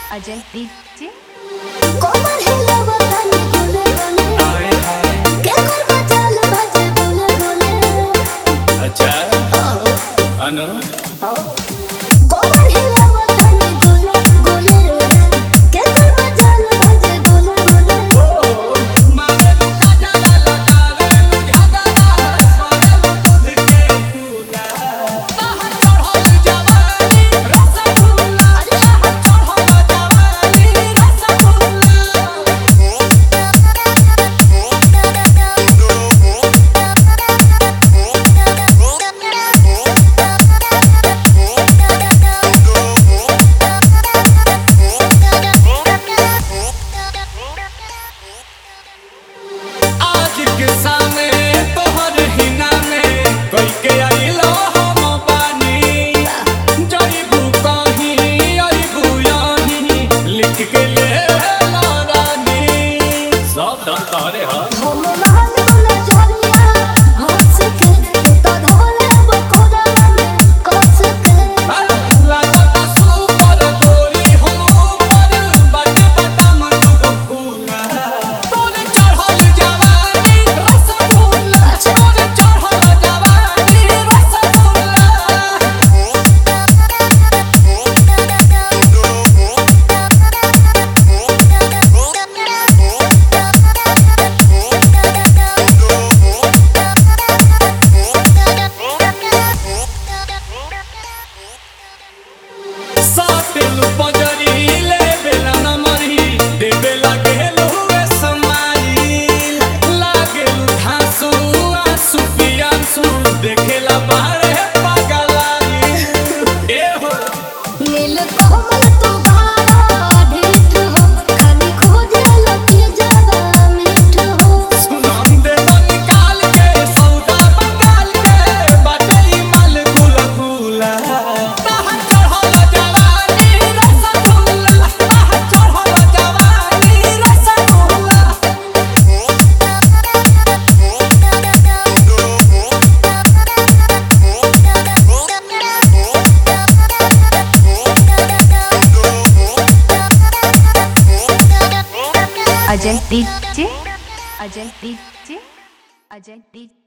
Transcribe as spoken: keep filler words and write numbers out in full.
Ajay DJ कोमल हिला बतानी गोले गोले आए हाय के करबा चल बाजे गोले गोले अच्छा अनु कोमल हिला बतानी गोले गोले के करबा चल बाजे गोले गोले मारे लुका जाला लगावे झगड़ा सोरे दूध के फूला बाहर चढ़ल जवानी रसगुल्ला बाहर चढ़ल जवानी रसगुल्ला आज के सामने तोहर हिना में कोई के आइलो हम बानी जइबू कहीं अइबू यहीं लिख के ले ला रानी सब धन तोहरे ह हम महल बोले झरिया हंस के तो धोले बकोड़ा में कस के लागत सुपर गोरी हो पर बट बटम दुगो फूला तोरे चढ़ल जवानी रसगुल्ला तोरे चढ़ल जवानी रसगुल्ला सातिल पंजरी ले बेला नमरी देबे लागेल हुए समाइल लागेल धांसू आंसू पियांसू देखेला बाहरे पगलाई ए हो नील कोमल तो भारा ढीठ हो खाली खोजे लगे जरा मीठ हो सुनाम देबो निकाल के सौदा बंगाल के बाटली माल गुल गुला बाहर चढ़ल जवानी रसगुल्ला बाहर चढ़ल जवानी rasgulla Ajay DJ Ajay DJ Ajay DJ